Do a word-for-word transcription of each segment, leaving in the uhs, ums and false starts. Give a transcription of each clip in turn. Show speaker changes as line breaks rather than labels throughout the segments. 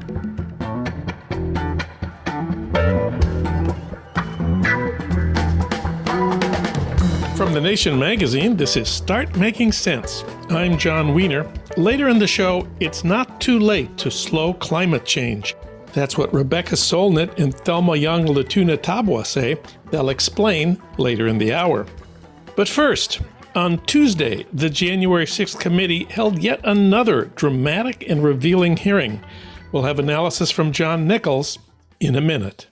From The Nation magazine, this is Start Making Sense. I'm John Wiener. Later in the show, it's not too late to slow climate change. That's what Rebecca Solnit and Thelma Young Latuna Tabwa say. They'll explain later in the hour. But first, on Tuesday, the January sixth committee held yet another dramatic and revealing hearing. We'll have analysis from John Nichols in a minute.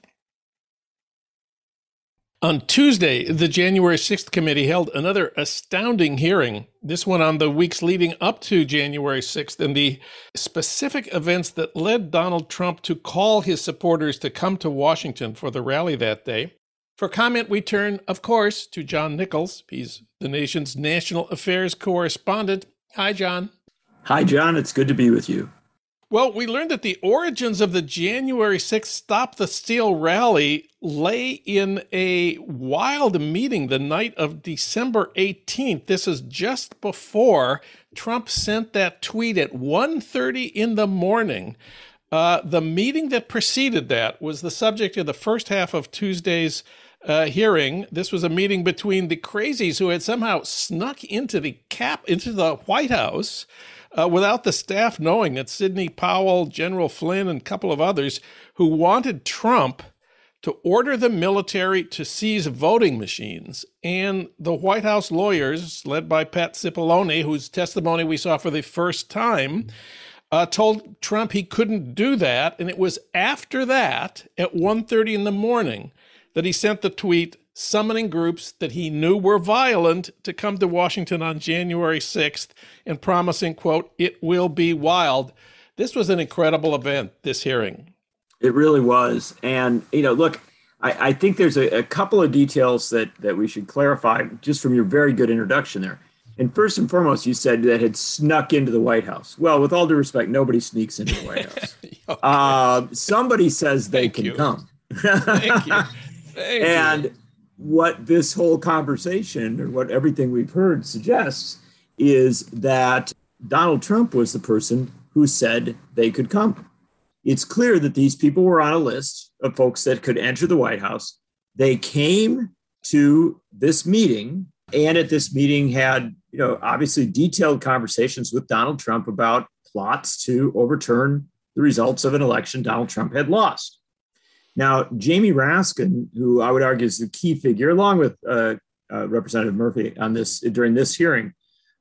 On Tuesday, the January sixth committee held another astounding hearing, this one on the weeks leading up to January sixth and the specific events that led Donald Trump to call his supporters to come to Washington for the rally that day. For comment, we turn, of course, to John Nichols. He's the nation's national affairs correspondent. Hi, John.
Hi, John. It's good to be with you.
Well, we learned that the origins of the January sixth Stop the Steal rally lay in a wild meeting the night of December eighteenth. This is just before Trump sent that tweet at one thirty in the morning. Uh, the meeting that preceded that was the subject of the first half of Tuesday's uh, hearing. This was a meeting between the crazies who had somehow snuck into the cap into the White House Uh, without the staff knowing that Sidney Powell, General Flynn, and a couple of others who wanted Trump to order the military to seize voting machines. And the White House lawyers, led by Pat Cipollone, whose testimony we saw for the first time, uh, told Trump he couldn't do that. And it was after that, at one thirty in the morning, that he sent the tweet summoning groups that he knew were violent to come to Washington on January sixth and promising, quote, "It will be wild." This was an incredible event, this hearing.
It really was. And, you know, look, I, I think there's a, a couple of details that, that we should clarify just from your very good introduction there. And first and foremost, you said that had snuck into the White House. Well, with all due respect, nobody sneaks into the White House. okay. uh, somebody says they
Thank
can
you.
come.
Thank you. Thank
and
you.
What this whole conversation, or what everything we've heard suggests, is that Donald Trump was the person who said they could come. It's clear that these people were on a list of folks that could enter the White House. They came to this meeting, and at this meeting had, you know, obviously detailed conversations with Donald Trump about plots to overturn the results of an election Donald Trump had lost. Now, Jamie Raskin, who I would argue is the key figure, along with uh, uh, Representative Murphy on this during this hearing,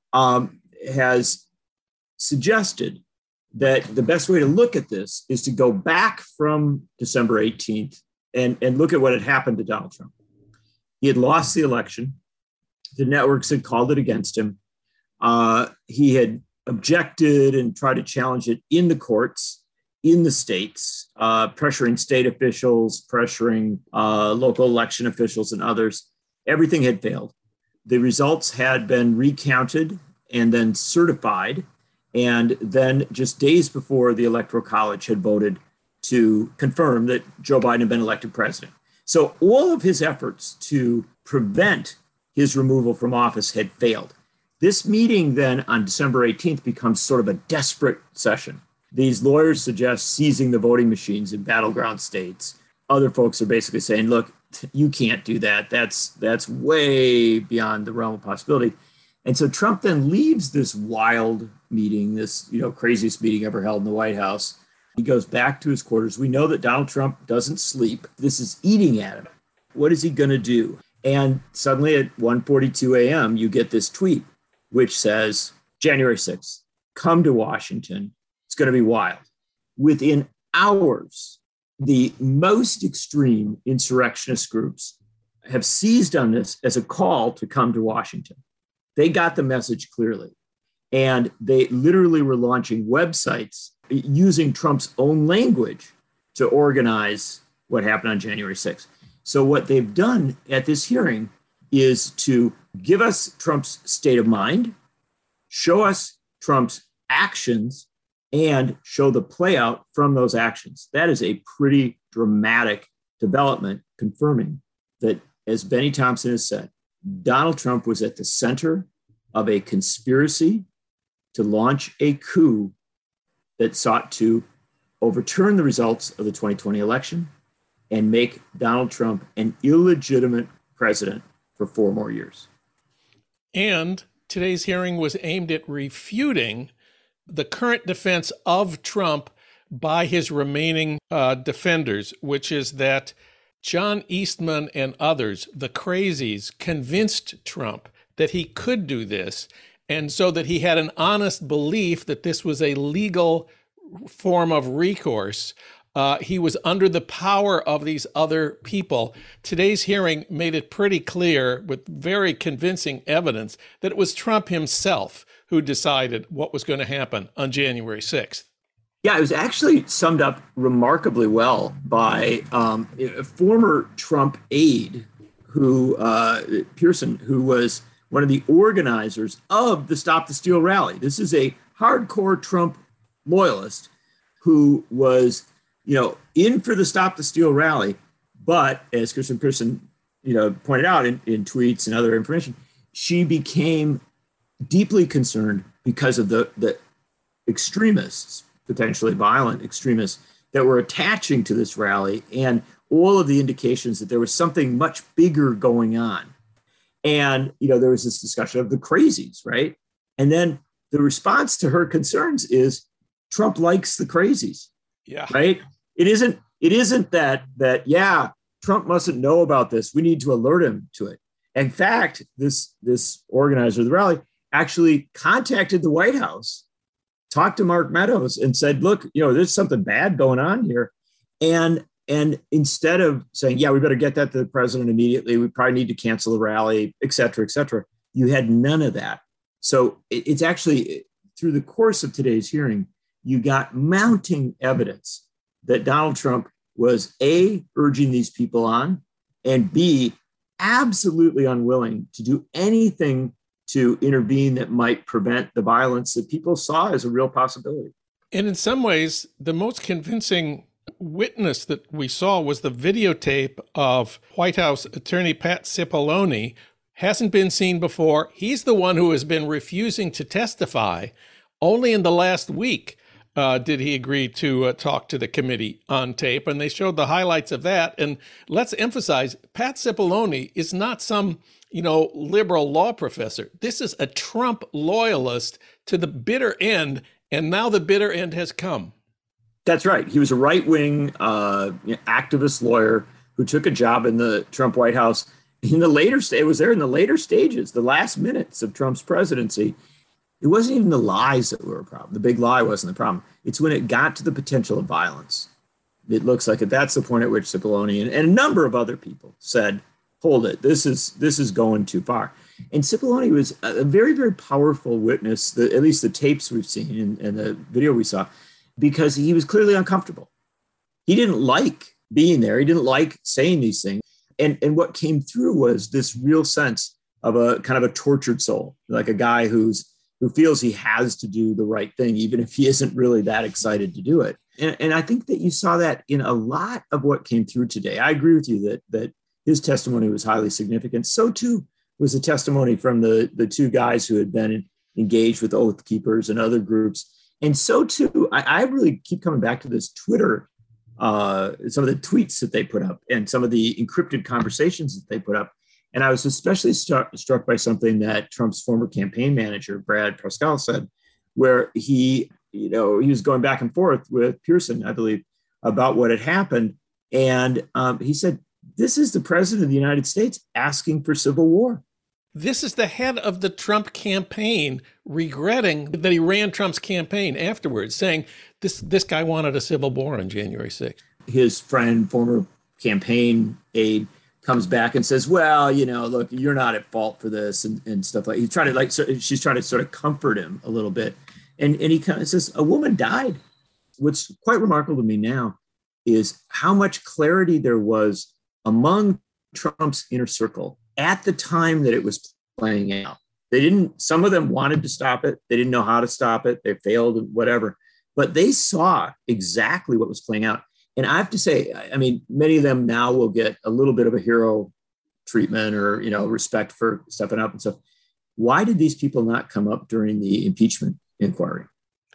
um, has suggested that the best way to look at this is to go back from December eighteenth and, and look at what had happened to Donald Trump. He had lost the election. The networks had called it against him. Uh, he had objected and tried to challenge it in the courts, in the states, uh, pressuring state officials, pressuring uh, local election officials and others. Everything had failed. The results had been recounted and then certified. And then just days before, the Electoral College had voted to confirm that Joe Biden had been elected president. So all of his efforts to prevent his removal from office had failed. This meeting then on December eighteenth becomes sort of a desperate session. These lawyers suggest seizing the voting machines in battleground states. Other folks are basically saying, look, you can't do that. That's that's way beyond the realm of possibility. And so Trump then leaves this wild meeting, this, you know, craziest meeting ever held in the White House. He goes back to his quarters. We know that Donald Trump doesn't sleep. This is eating at him. What is he going to do? And suddenly at one forty-two a.m., you get this tweet, which says, January sixth, come to Washington. It's going to be wild. Within hours, the most extreme insurrectionist groups have seized on this as a call to come to Washington. They got the message clearly. And they literally were launching websites using Trump's own language to organize what happened on January sixth. So what they've done at this hearing is to give us Trump's state of mind, show us Trump's actions, and show the play out from those actions. That is a pretty dramatic development, confirming that, as Benny Thompson has said, Donald Trump was at the center of a conspiracy to launch a coup that sought to overturn the results of the twenty twenty election and make Donald Trump an illegitimate president for four more years.
And today's hearing was aimed at refuting the current defense of Trump by his remaining uh, defenders, which is that John Eastman and others, the crazies, convinced Trump that he could do this, and so that he had an honest belief that this was a legal form of recourse. Uh, he was under the power of these other people. Today's hearing made it pretty clear, with very convincing evidence, that it was Trump himself who decided what was going to happen on January sixth.
Yeah, it was actually summed up remarkably well by um, a former Trump aide, who uh, Pearson, who was one of the organizers of the Stop the Steal rally. This is a hardcore Trump loyalist who was, you know, in for the Stop the Steal rally, but as Kristen Pearson, you know, pointed out in, in tweets and other information, she became deeply concerned because of the the extremists, potentially violent extremists, that were attaching to this rally, and all of the indications that there was something much bigger going on. And, you know, there was this discussion of the crazies, right? And then the response to her concerns is Trump likes the crazies.
Yeah.
Right. It isn't, it isn't that, that, yeah, Trump mustn't know about this. We need to alert him to it. In fact, this, this organizer of the rally actually contacted the White House, talked to Mark Meadows and said, look, you know, there's something bad going on here. And, and instead of saying, yeah, we better get that to the president immediately, we probably need to cancel the rally, et cetera, et cetera, you had none of that. So it, it's actually, through the course of today's hearing, you got mounting evidence that Donald Trump was A, urging these people on, and B, absolutely unwilling to do anything to intervene that might prevent the violence that people saw as a real possibility.
And in some ways, the most convincing witness that we saw was the videotape of White House attorney Pat Cipollone. Hasn't been seen before. He's the one who has been refusing to testify. Only in the last week uh, did he agree to uh, talk to the committee on tape, and they showed the highlights of that. And let's emphasize, Pat Cipollone is not some, you know, liberal law professor. This is a Trump loyalist to the bitter end, and now the bitter end has come.
That's right. He was a right-wing uh, activist lawyer who took a job in the Trump White House in the later stage. It was there in the later stages, the last minutes of Trump's presidency. It wasn't even the lies that were a problem. The big lie wasn't the problem. It's when it got to the potential of violence. It looks like that's the point at which Cipollone and, and a number of other people said, hold it, this is this is going too far. And Cipollone was a very, very powerful witness, the, at least the tapes we've seen and, and the video we saw, because he was clearly uncomfortable. He didn't like being there. He didn't like saying these things. And, and what came through was this real sense of a kind of a tortured soul, like a guy who's who feels he has to do the right thing, even if he isn't really that excited to do it. And, and I think that you saw that in a lot of what came through today. I agree with you that that his testimony was highly significant. So too was the testimony from the, the two guys who had been engaged with Oath Keepers and other groups. And so too, I, I really keep coming back to this Twitter, uh, some of the tweets that they put up and some of the encrypted conversations that they put up. And I was especially struck, struck by something that Trump's former campaign manager, Brad Parscale, said, where he, you know, he was going back and forth with Pearson, I believe, about what had happened. And um, he said, this is the president of the United States asking for civil war.
This is the head of the Trump campaign regretting that he ran Trump's campaign afterwards, saying this, this guy wanted a civil war on January sixth.
His friend, former campaign aide, comes back and says, well, you know, look, you're not at fault for this and, and stuff like that. He's trying to like, so she's trying to sort of comfort him a little bit. And, and he kind of says, a woman died. What's quite remarkable to me now is how much clarity there was among Trump's inner circle at the time that it was playing out. They didn't, some of them wanted to stop it. They didn't know how to stop it. They failed, whatever, but they saw exactly what was playing out. And I have to say, I mean, many of them now will get a little bit of a hero treatment or, you know, respect for stepping up and stuff. Why did these people not come up during the impeachment inquiry?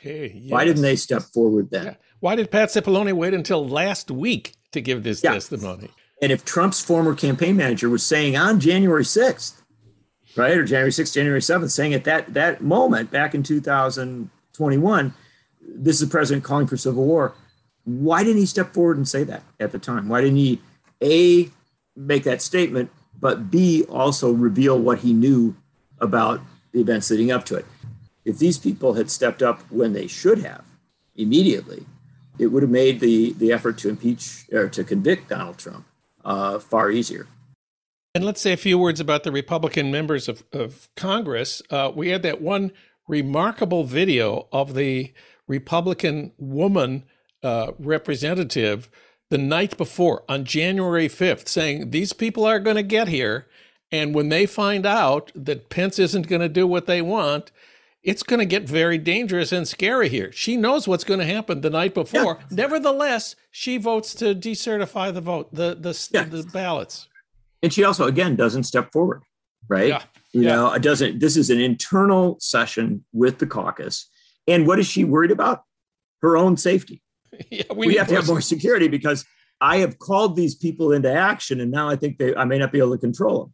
Okay. Yes.
Why didn't they step forward then?
Yeah. Why did Pat Cipollone wait until last week to give this yeah. testimony?
And if Trump's former campaign manager was saying on January sixth, right, or January sixth, January seventh, saying at that, that moment back in two thousand twenty-one, this is the president calling for civil war, why didn't he step forward and say that at the time? Why didn't he, A, make that statement, but B, also reveal what he knew about the events leading up to it? If these people had stepped up when they should have immediately, it would have made the, the effort to impeach or to convict Donald Trump uh, far easier.
And let's say a few words about the Republican members of, of Congress. Uh, we had that one remarkable video of the Republican woman uh, representative the night before on January fifth saying these people are going to get here. And when they find out that Pence isn't going to do what they want, it's going to get very dangerous and scary here. She knows what's going to happen the night before. Yeah. Nevertheless, she votes to decertify the vote, the the, yeah. the ballots.
And she also, again, doesn't step forward, right? Yeah. You yeah. know, it doesn't. This is an internal session with the caucus. And what is she worried about? Her own safety. yeah, we we have to have more security because I have called these people into action, and now I think they I may not be able to control them.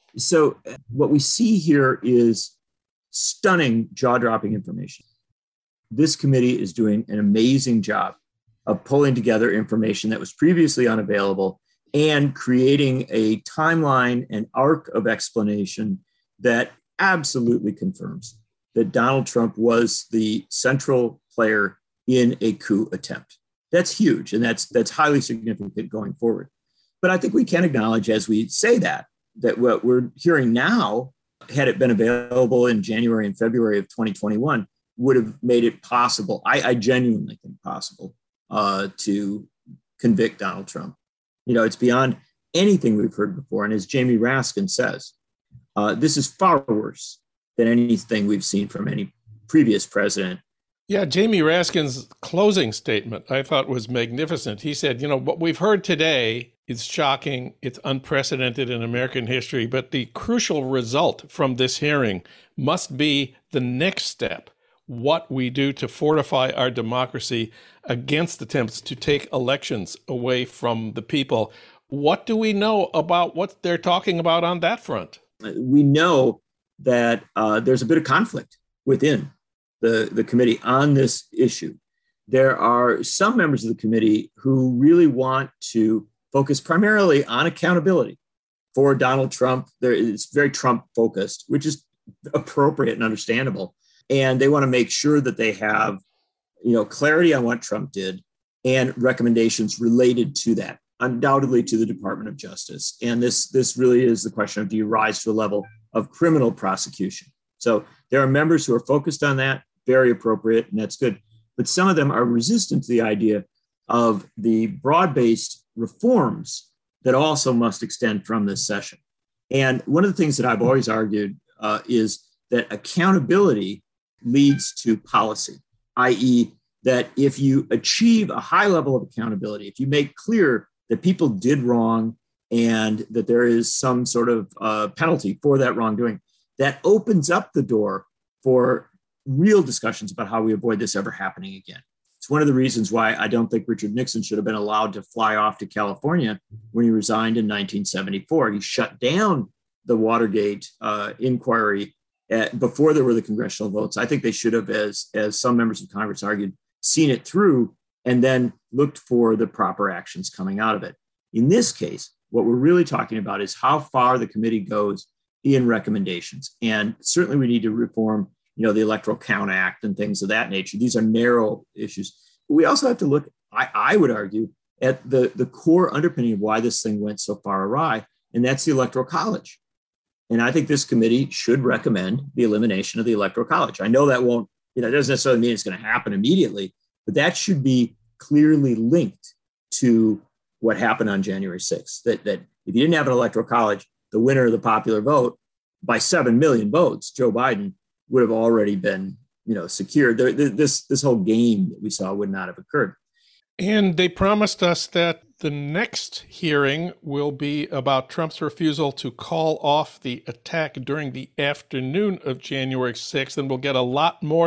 So what we see here is stunning, jaw-dropping information. This committee is doing an amazing job of pulling together information that was previously unavailable and creating a timeline and arc of explanation that absolutely confirms that Donald Trump was the central player in a coup attempt. That's huge, and that's that's highly significant going forward. But I think we can acknowledge as we say that, that what we're hearing now, had it been available in January and February of twenty twenty-one, would have made it possible, I, I genuinely think possible, uh, to convict Donald Trump. You know, it's beyond anything we've heard before. And as Jamie Raskin says, uh, this is far worse than anything we've seen from any previous president.
Yeah, Jamie Raskin's closing statement I thought was magnificent. He said, you know, what we've heard today is shocking. It's unprecedented in American history. But the crucial result from this hearing must be the next step, what we do to fortify our democracy against attempts to take elections away from the people. What do we know about what they're talking about on that front?
We know that uh, there's a bit of conflict within the, the committee on this issue. There are some members of the committee who really want to focus primarily on accountability for Donald Trump. There, it's very Trump focused, which is appropriate and understandable. And they want to make sure that they have, you know, clarity on what Trump did and recommendations related to that, undoubtedly to the Department of Justice. And this, this really is the question of, do you rise to a level of criminal prosecution? So there are members who are focused on that, very appropriate, and that's good. But some of them are resistant to the idea of the broad-based reforms that also must extend from this session. And one of the things that I've always argued uh, is that accountability leads to policy, that is that if you achieve a high level of accountability, if you make clear that people did wrong and that there is some sort of uh, penalty for that wrongdoing, that opens up the door for real discussions about how we avoid this ever happening again. It's one of the reasons why I don't think Richard Nixon should have been allowed to fly off to California when he resigned in nineteen seventy-four. He shut down the Watergate uh, inquiry at, before there were the congressional votes. I think they should have, as, as some members of Congress argued, seen it through and then looked for the proper actions coming out of it. In this case, what we're really talking about is how far the committee goes in recommendations. And certainly we need to reform, you know, the Electoral Count Act and things of that nature. These are narrow issues. But we also have to look, I, I would argue, at the, the core underpinning of why this thing went so far awry, and that's the Electoral College. And I think this committee should recommend the elimination of the Electoral College. I know that won't, you know, it doesn't necessarily mean it's going to happen immediately, but that should be clearly linked to what happened on January sixth, that, that if you didn't have an Electoral College, the winner of the popular vote by seven million votes, Joe Biden, would have already been, you know, secured. There, this, this whole game that we saw would not have occurred.
And they promised us that the next hearing will be about Trump's refusal to call off the attack during the afternoon of January sixth, and we'll get a lot more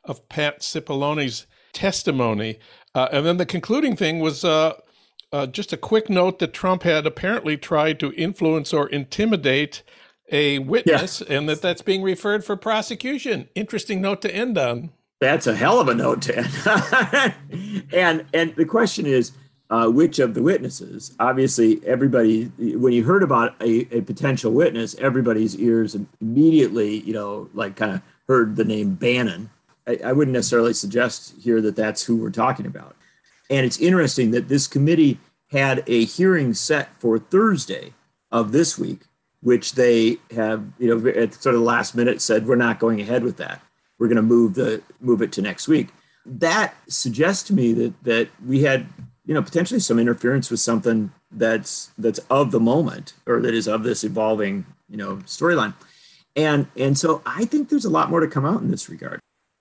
of Pat Cipollone's testimony. Uh, and then the concluding thing was uh, uh, just a quick note that Trump had apparently tried to influence or intimidate a witness, yeah. and that that's being referred for prosecution. Interesting note to end on.
That's a hell of a note to end. and and the question is, uh, which of the witnesses? Obviously, everybody, when you heard about a, a potential witness, everybody's ears immediately, you know, like kind of heard the name Bannon. I, I wouldn't necessarily suggest here that that's who we're talking about. And it's interesting that this committee had a hearing set for Thursday of this week, which they have, you know, at sort of the last minute said, we're not going ahead with that. We're going to move the move it to next week. That suggests to me that that we had, you know, potentially some interference with something that's that's of the moment, or that is of this evolving, you know, storyline. And and so I think there's a lot more to come out in this regard.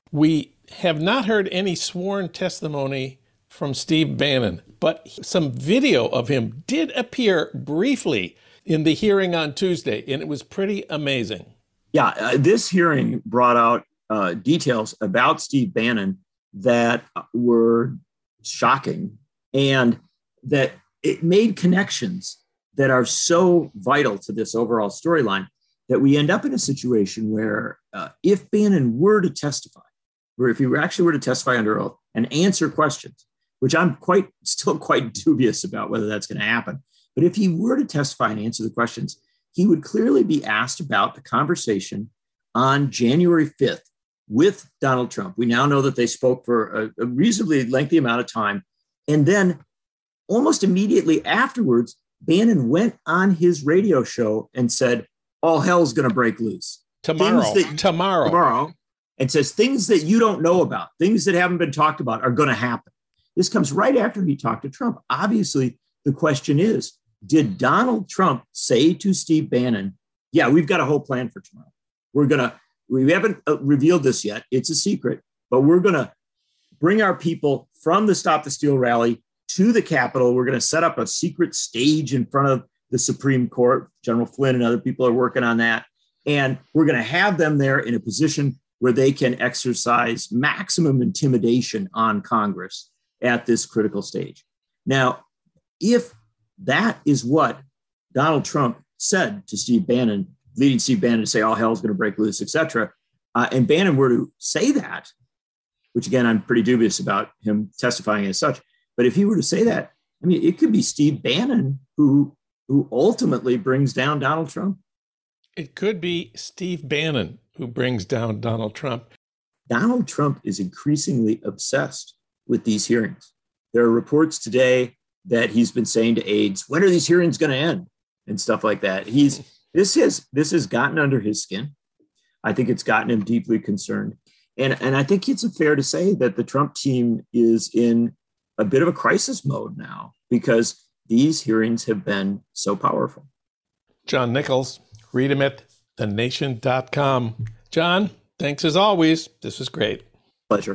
We have not heard any sworn testimony from Steve Bannon, but some video of him did appear briefly in the hearing on Tuesday, and it was pretty amazing.
Yeah, uh, this hearing brought out uh, details about Steve Bannon that were shocking, and that it made connections that are so vital to this overall storyline that we end up in a situation where uh, if Bannon were to testify, or if he were actually were to testify under oath and answer questions, which I'm quite still quite dubious about whether that's going to happen. But if he were to testify and answer the questions, he would clearly be asked about the conversation on January fifth with Donald Trump. We now know that they spoke for a, a reasonably lengthy amount of time. And then almost immediately afterwards, Bannon went on his radio show and said, all hell's going to break loose.
Tomorrow,
that,
tomorrow.
Tomorrow. And says things that you don't know about, things that haven't been talked about are going to happen. This comes right after he talked to Trump. Obviously, the question is, did Donald Trump say to Steve Bannon, yeah, we've got a whole plan for tomorrow. We're going to, we haven't revealed this yet. It's a secret, but we're going to bring our people from the Stop the Steal rally to the Capitol. We're going to set up a secret stage in front of the Supreme Court. General Flynn and other people are working on that. And we're going to have them there in a position where they can exercise maximum intimidation on Congress at this critical stage. Now, if that is what Donald Trump said to Steve Bannon, leading Steve Bannon to say, all hell's going to break loose, et cetera, uh, and Bannon were to say that, which again, I'm pretty dubious about him testifying as such, but if he were to say that, I mean, it could be Steve Bannon who, who ultimately brings down Donald Trump.
It could be Steve Bannon who brings down Donald Trump.
Donald Trump is increasingly obsessed with these hearings. There are reports today that he's been saying to aides, when are these hearings going to end? And stuff like that. He's this has this has gotten under his skin. I think it's gotten him deeply concerned. And, and I think it's fair to say that the Trump team is in a bit of a crisis mode now because these hearings have been so powerful.
John Nichols, read him at the nation dot com. John, thanks as always. This was great.
Pleasure.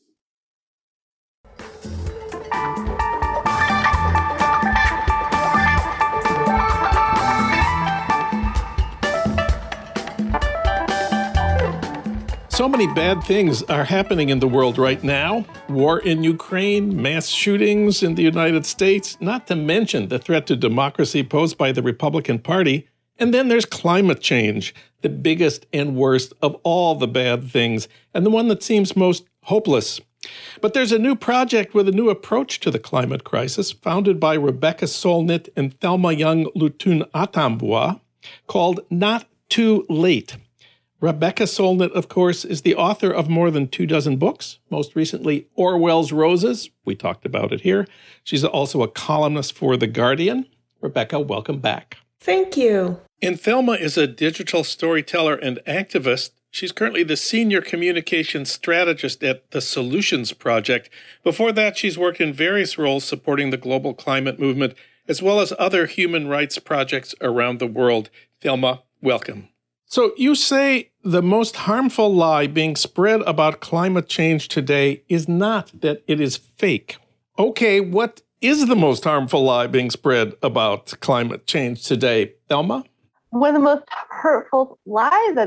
So many bad things are happening in the world right now. War in Ukraine, mass shootings in the United States, not to mention the threat to democracy posed by the Republican Party. And then there's climate change, the biggest and worst of all the bad things, and the one that seems most hopeless. But there's a new project with a new approach to the climate crisis, founded by Rebecca Solnit and Thelma Young Lutun Atambua, called Not Too Late. Rebecca Solnit, of course, is the author of more than two dozen books, most recently Orwell's Roses. We talked about it here. She's also a columnist for The Guardian. Rebecca, welcome back.
Thank you.
And Thelma is a digital storyteller and activist. She's currently the senior communications strategist at the Solutions Project. Before that, she's worked in various roles supporting the global climate movement, as well as other human rights projects around the world. Thelma, welcome. So you say the most harmful lie being spread about climate change today is not that it is fake. Okay, what is the most harmful lie being spread about climate change today, Thelma?
One of the most hurtful lies that's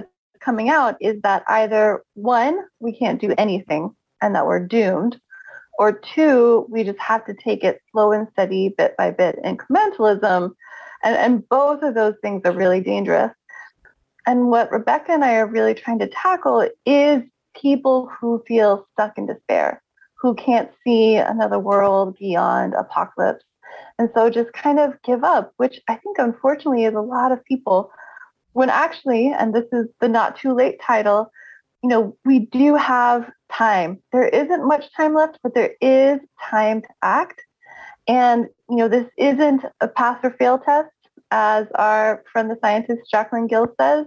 coming out is that either one, we can't do anything and that we're doomed, or two, we just have to take it slow and steady, bit by bit, incrementalism. And, and both of those things are really dangerous. And what Rebecca and I are really trying to tackle is people who feel stuck in despair, who can't see another world beyond apocalypse. And so just kind of give up, which I think unfortunately is a lot of people, when actually, and this is the Not Too Late title, you know, we do have time. There isn't much time left, but there is time to act. And, you know, this isn't a pass or fail test, as our friend the scientist Jacqueline Gill says.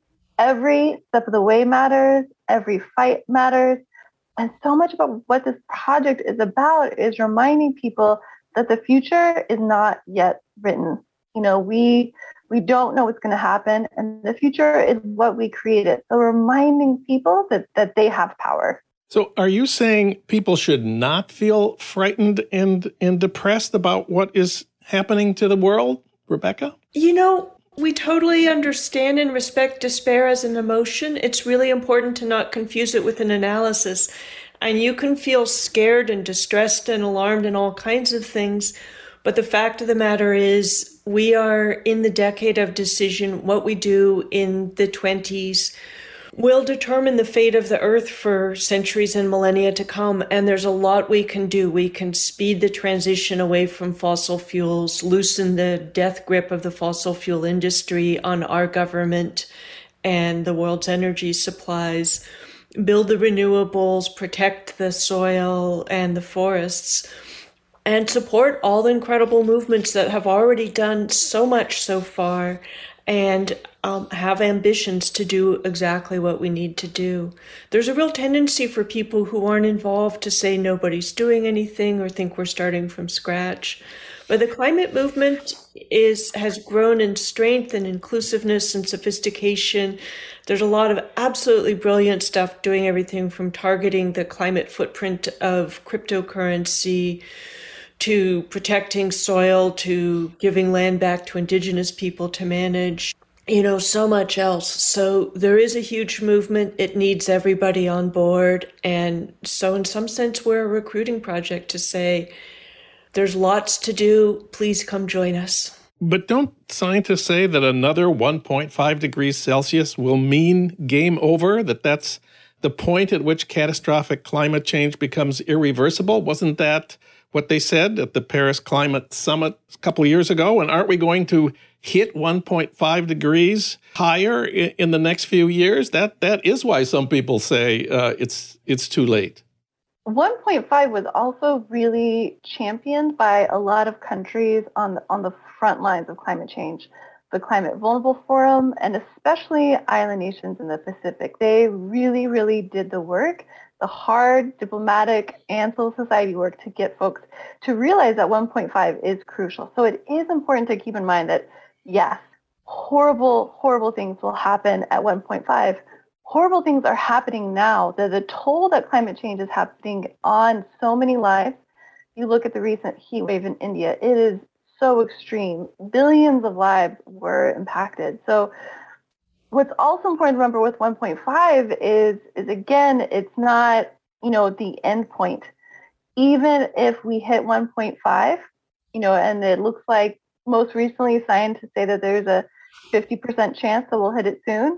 Every step of the way matters, every fight matters. And so much about what this project is about is reminding people that the future is not yet written. You know, we we don't know what's going to happen, and the future is what we created. So reminding people that that they have power.
So are you saying people should not feel frightened and, and depressed about what is happening to the world, Rebecca?
You know, we totally understand and respect despair as an emotion. It's really important to not confuse it with an analysis. And you can feel scared and distressed and alarmed and all kinds of things. But the fact of the matter is, we are in the decade of decision. What we do in the twenties will determine the fate of the earth for centuries and millennia to come. And there's a lot we can do. We can speed the transition away from fossil fuels, loosen the death grip of the fossil fuel industry on our government and the world's energy supplies, build the renewables, protect the soil and the forests, and support all the incredible movements that have already done so much so far, and um, have ambitions to do exactly what we need to do. There's a real tendency for people who aren't involved to say nobody's doing anything or think we're starting from scratch. But the climate movement is has grown in strength and inclusiveness and sophistication. There's a lot of absolutely brilliant stuff doing everything from targeting the climate footprint of cryptocurrency to protecting soil, to giving land back to indigenous people to manage, you know, so much else. So there is a huge movement. It needs everybody on board. And so in some sense, we're a recruiting project to say, there's lots to do. Please come join us.
But don't scientists say that another one point five degrees Celsius will mean game over, that that's the point at which catastrophic climate change becomes irreversible? Wasn't that what they said at the Paris Climate Summit a couple of years ago? And aren't we going to hit one point five degrees higher in, in the next few years? That that is why some people say uh, it's it's too late.
one point five was also really championed by a lot of countries on the, on the front lines of climate change. The Climate Vulnerable Forum, and especially island nations in the Pacific. They really, really did the work, the hard diplomatic and civil society work to get folks to realize that one point five is crucial. So it is important to keep in mind that, yes, horrible, horrible things will happen at one point five. Horrible things are happening now. The, the toll that climate change is happening on so many lives. You look at the recent heat wave in India, it is so extreme. Billions of lives were impacted. So what's also important to remember with one point five is, is again, it's not, you know, the end point. Even if we hit one point five, you know, and it looks like most recently scientists say that there's a fifty percent chance that we'll hit it soon,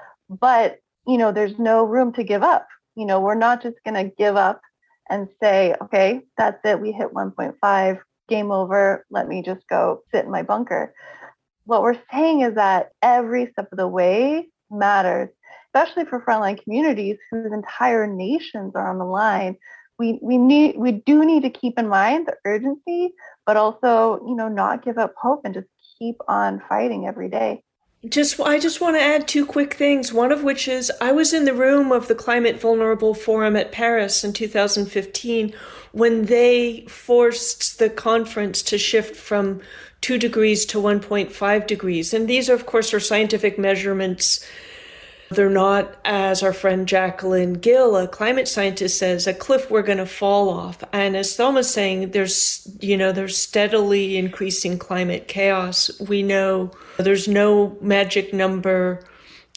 but, you know, there's no room to give up. You know, we're not just going to give up and say, okay, that's it, we hit one point five, game over, let me just go sit in my bunker. What we're saying is that every step of the way matters, especially for frontline communities whose entire nations are on the line. We we need we do need to keep in mind the urgency, but also, you know, not give up hope and just keep on fighting every day.
Just, I just want to add two quick things. One of which is I was in the room of the Climate Vulnerable Forum at Paris in two thousand fifteen when they forced the conference to shift from two degrees to one point five degrees. And these, are, of course, are scientific measurements. They're not, as our friend Jacqueline Gill, a climate scientist, says, a cliff we're going to fall off. And as Thelma's saying, there's, you know, there's steadily increasing climate chaos. We know there's no magic number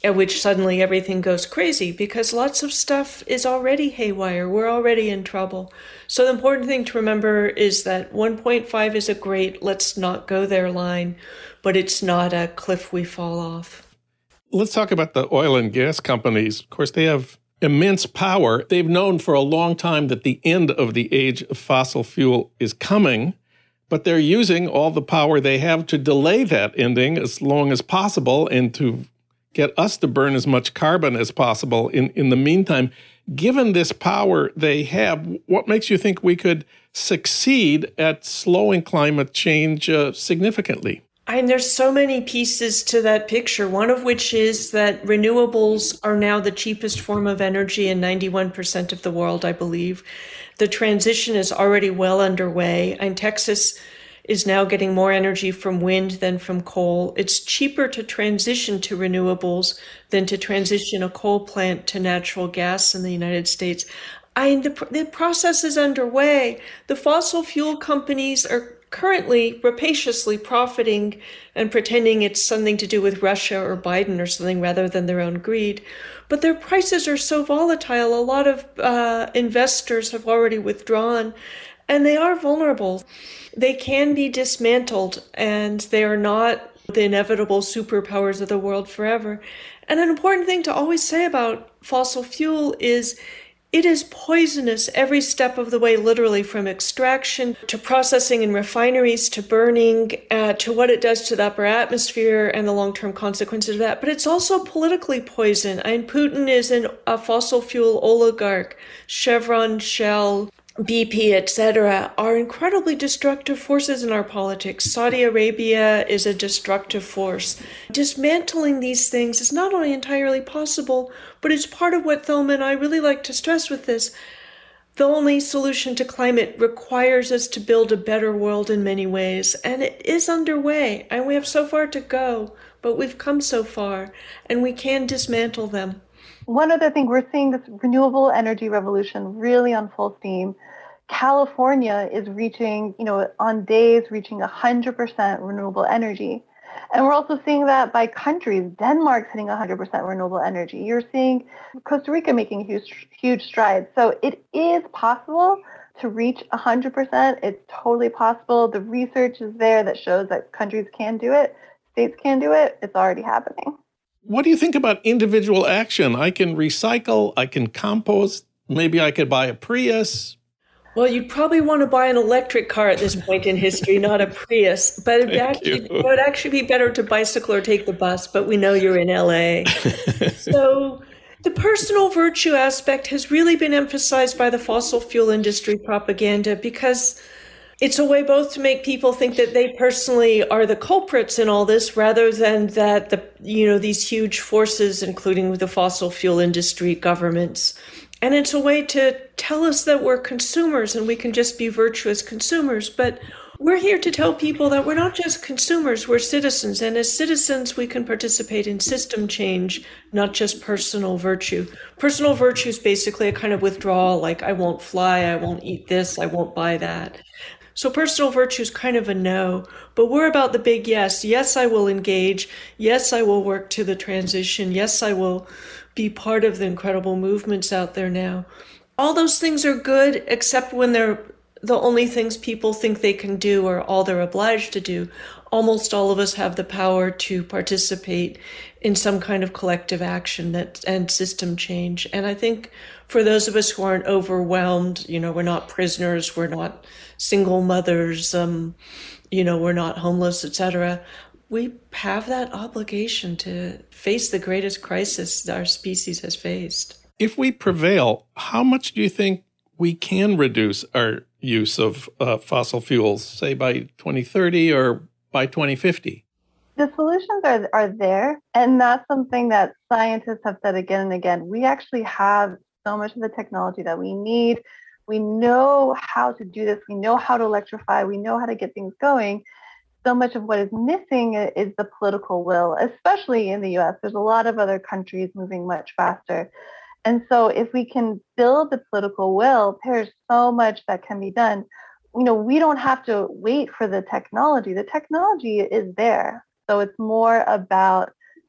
at which suddenly everything goes crazy, because lots of stuff is already haywire. We're already in trouble. So the important thing to remember is that one point five is a great let's not go there line, but it's not a cliff we fall off.
Let's talk about the oil and gas companies. Of course, they have immense power. They've known for a long time that the end of the age of fossil fuel is coming, but they're using all the power they have to delay that ending as long as possible and to get us to burn as much carbon as possible in, in the meantime. Given this power they have, what makes you think we could succeed at slowing climate change uh, significantly?
I mean, there's so many pieces to that picture, one of which is that renewables are now the cheapest form of energy in ninety-one percent of the world, I believe. The transition is already well underway, and Texas is now getting more energy from wind than from coal. It's cheaper to transition to renewables than to transition a coal plant to natural gas in the United States. I mean, the, the process is underway. The fossil fuel companies are currently rapaciously profiting and pretending it's something to do with Russia or Biden or something rather than their own greed. But their prices are so volatile. A lot of uh, investors have already withdrawn, and they are vulnerable. They can be dismantled, and they are not the inevitable superpowers of the world forever. And an important thing to always say about fossil fuel is it is poisonous every step of the way, literally, from extraction to processing in refineries to burning, uh, to what it does to the upper atmosphere and the long-term consequences of that. But it's also politically poison. I mean, Putin is an, a fossil fuel oligarch. Chevron, Shell, B P, et cetera, are incredibly destructive forces in our politics. Saudi Arabia is a destructive force. Dismantling these things is not only entirely possible, but it's part of what Thelma and I really like to stress with this. The only solution to climate requires us to build a better world in many ways, and it is underway, and we have so far to go, but we've come so far, and we can dismantle them.
One other thing, we're seeing this renewable energy revolution really on full steam. California is reaching, you know, on days reaching one hundred percent renewable energy. And we're also seeing that by countries. Denmark's hitting one hundred percent renewable energy. You're seeing Costa Rica making huge, huge strides. So it is possible to reach one hundred percent. It's totally possible. The research is there that shows that countries can do it. States can do it. It's already happening.
What do you think about individual action? I can recycle, I can compost, maybe I could buy a Prius.
Well, you'd probably want to buy an electric car at this point in history, not a Prius. But it'd actually, it would actually be better to bicycle or take the bus, but we know you're in L A. So the personal virtue aspect has really been emphasized by the fossil fuel industry propaganda because it's a way both to make people think that they personally are the culprits in all this rather than that the, you know, these huge forces, including the fossil fuel industry, governments. And it's a way to tell us that we're consumers and we can just be virtuous consumers. But we're here to tell people that we're not just consumers, we're citizens. And as citizens, we can participate in system change, not just personal virtue. Personal virtue is basically a kind of withdrawal, like I won't fly, I won't eat this, I won't buy that. So personal virtue is kind of a no, but we're about the big yes. Yes, I will engage. Yes, I will work to the transition. Yes, I will be part of the incredible movements out there now. All those things are good, except when they're the only things people think they can do or all they're obliged to do. Almost all of us have the power to participate in some kind of collective action that and system change. And I think for those of us who aren't overwhelmed, you know, we're not prisoners, we're not single mothers, um, you know, we're not homeless, et cetera. We have that obligation to face the greatest crisis our species has faced.
If we prevail, how much do you think we can reduce our use of uh, fossil fuels, say by twenty thirty or by twenty fifty?
The solutions are, are there, and that's something that scientists have said again and again. We actually have so much of the technology that we need. We know how to do this. We know how to electrify. We know how to get things going. So much of what is missing is the political will, especially in the U S. There's a lot of other countries moving much faster. And so if we can build the political will, there's so much that can be done. You know, we don't have to wait for the technology. The technology is there. So it's more about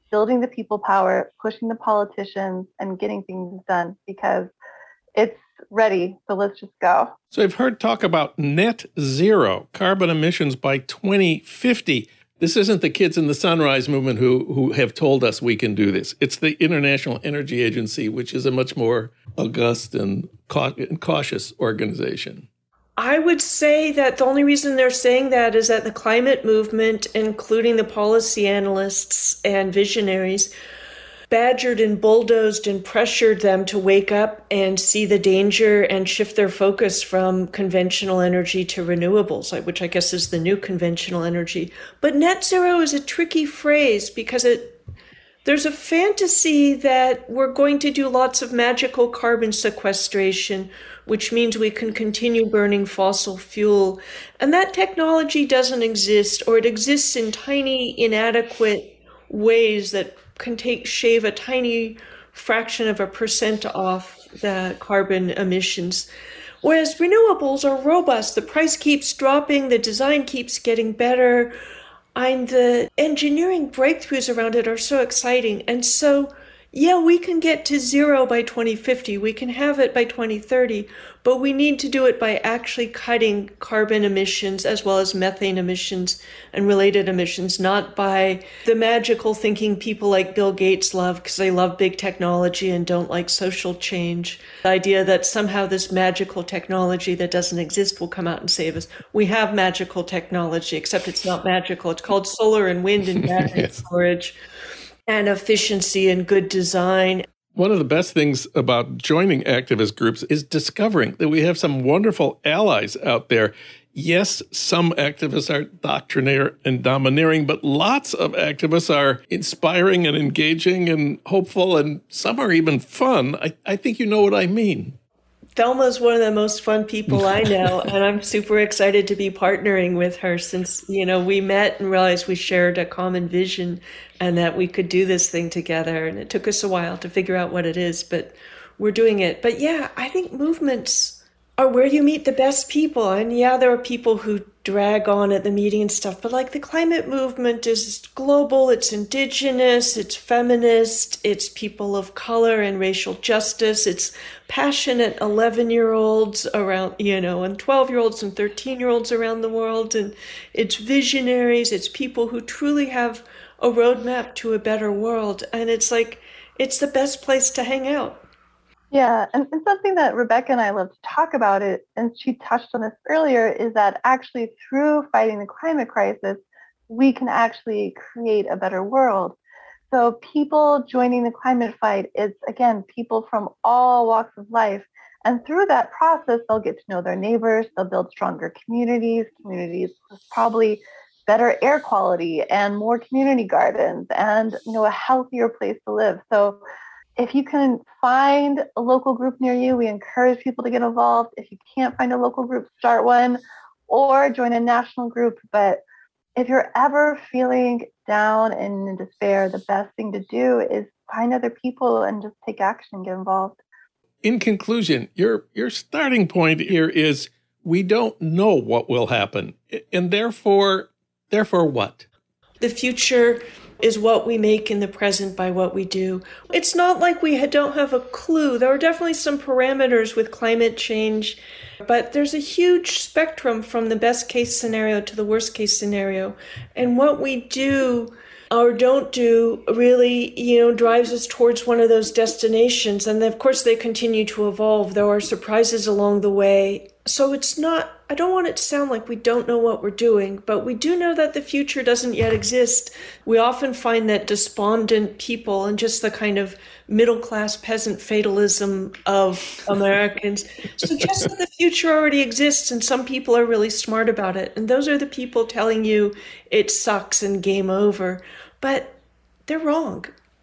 building the people power, pushing the politicians, and getting things done because it's ready. So let's just go.
So I've heard talk about net zero carbon emissions by twenty fifty. This isn't the kids in the Sunrise Movement who, who have told us we can do this. It's the International Energy Agency, which is a much more august and cautious organization.
I would say that the only reason they're saying that is that the climate movement, including the policy analysts and visionaries, badgered and bulldozed and pressured them to wake up and see the danger and shift their focus from conventional energy to renewables, which I guess is the new conventional energy. But net zero is a tricky phrase because it there's a fantasy that we're going to do lots of magical carbon sequestration, which means we can continue burning fossil fuel. And that technology doesn't exist, or it exists in tiny, inadequate ways that can take shave a tiny fraction of a percent off the carbon emissions. Whereas renewables are robust. The price keeps dropping, the design keeps getting better, and the engineering breakthroughs around it are so exciting. And so, yeah, we can get to zero by twenty fifty. We can have it by twenty thirty, but we need to do it by actually cutting carbon emissions as well as methane emissions and related emissions, not by the magical thinking people like Bill Gates love because they love big technology and don't like social change. The idea that somehow this magical technology that doesn't exist will come out and save us. We have magical technology, except it's not magical. It's called solar and wind and battery yes. storage. And efficiency and good design.
One of the best things about joining activist groups is discovering that we have some wonderful allies out there. Yes, some activists are doctrinaire and domineering, but lots of activists are inspiring and engaging and hopeful, and some are even fun. I, I think you know what I mean.
Thelma's one of the most fun people I know, and I'm super excited to be partnering with her since, you know, we met and realized we shared a common vision and that we could do this thing together. And it took us a while to figure out what it is, but we're doing it. But yeah, I think movements are where you meet the best people. And yeah, there are people who drag on at the meeting and stuff, but like the climate movement is global, it's indigenous, it's feminist, it's people of color and racial justice, it's passionate eleven-year-olds around, you know, and twelve-year-olds and thirteen-year-olds around the world, and it's visionaries, it's people who truly have a roadmap to a better world, and it's like, it's the best place to hang out.
Yeah, and, and something that Rebecca and I love to talk about it, and she touched on this earlier, is that actually through fighting the climate crisis, we can actually create a better world. So people joining the climate fight is, again, people from all walks of life. And through that process, they'll get to know their neighbors, they'll build stronger communities, communities with probably better air quality and more community gardens and, you know, a healthier place to live. So if you can find a local group near you, we encourage people to get involved. If you can't find a local group, start one or join a national group. But if you're ever feeling down and in despair, the best thing to do is find other people and just take action and get involved.
In conclusion, your your starting point here is we don't know what will happen. And therefore, therefore what?
The future is what we make in the present by what we do. It's not like we don't have a clue. There are definitely some parameters with climate change, but there's a huge spectrum from the best case scenario to the worst case scenario. And what we do or don't do really, you know, drives us towards one of those destinations. And of course, they continue to evolve. There are surprises along the way. So it's not, I don't want it to sound like we don't know what we're doing, but we do know that the future doesn't yet exist. We often find that despondent people and just the kind of middle-class peasant fatalism of Americans suggest that the future already exists and some people are really smart about it. And those are the people telling you it sucks and game over, but they're wrong.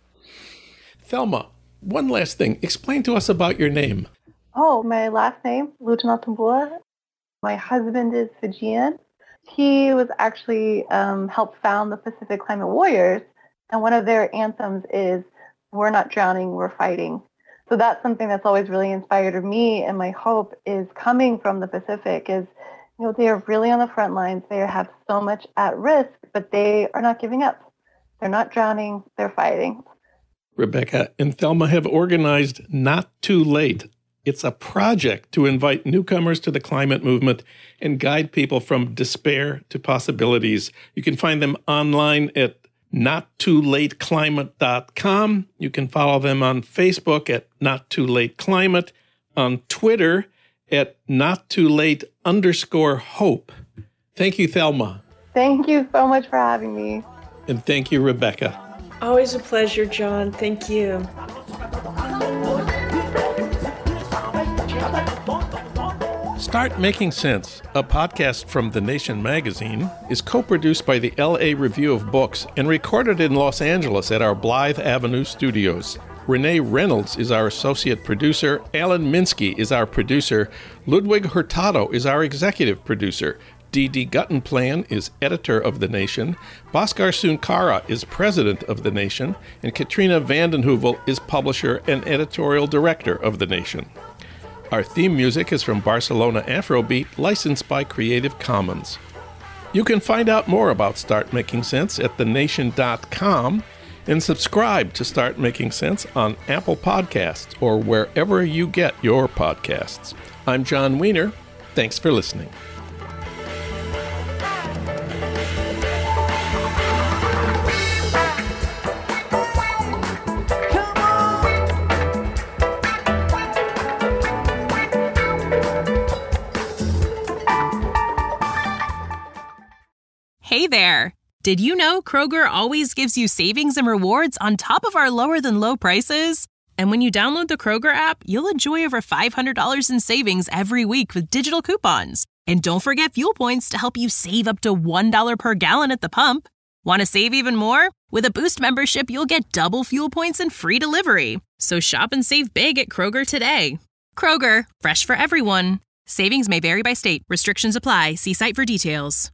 Thelma, one last thing. Explain to us about your name.
Oh, my last name, Lutanatambua. My husband is Fijian. He was actually um, helped found the Pacific Climate Warriors, and one of their anthems is, "We're not drowning, we're fighting." So that's something that's always really inspired me, and my hope is coming from the Pacific is, you know, they are really on the front lines. They have so much at risk, but they are not giving up. They're not drowning, they're fighting.
Rebecca and Thelma have organized Not Too Late. It's a project to invite newcomers to the climate movement and guide people from despair to possibilities. You can find them online at not too late climate dot com. You can follow them on Facebook at Not Too Late Climate, on Twitter at Not Too Late underscore Hope. Thank you, Thelma.
Thank you so much for having me.
And thank you, Rebecca.
Always a pleasure, John. Thank you.
Start Making Sense, a podcast from The Nation magazine, is co-produced by the L A Review of Books and recorded in Los Angeles at our Blythe Avenue studios. Renee Reynolds is our associate producer. Alan Minsky is our producer. Ludwig Hurtado is our executive producer. Dee Dee Guttenplan is editor of The Nation. Bhaskar Sunkara is president of The Nation. And Katrina vanden Heuvel is publisher and editorial director of The Nation. Our theme music is from Barcelona Afrobeat, licensed by Creative Commons. You can find out more about Start Making Sense at the nation dot com and subscribe to Start Making Sense on Apple Podcasts or wherever you get your podcasts. I'm John Wiener. Thanks for listening.
Hey there! Did you know Kroger always gives you savings and rewards on top of our lower-than-low prices? And when you download the Kroger app, you'll enjoy over five hundred dollars in savings every week with digital coupons. And don't forget fuel points to help you save up to one dollar per gallon at the pump. Want to save even more? With a Boost membership, you'll get double fuel points and free delivery. So shop and save big at Kroger today. Kroger, fresh for everyone. Savings may vary by state. Restrictions apply. See site for details.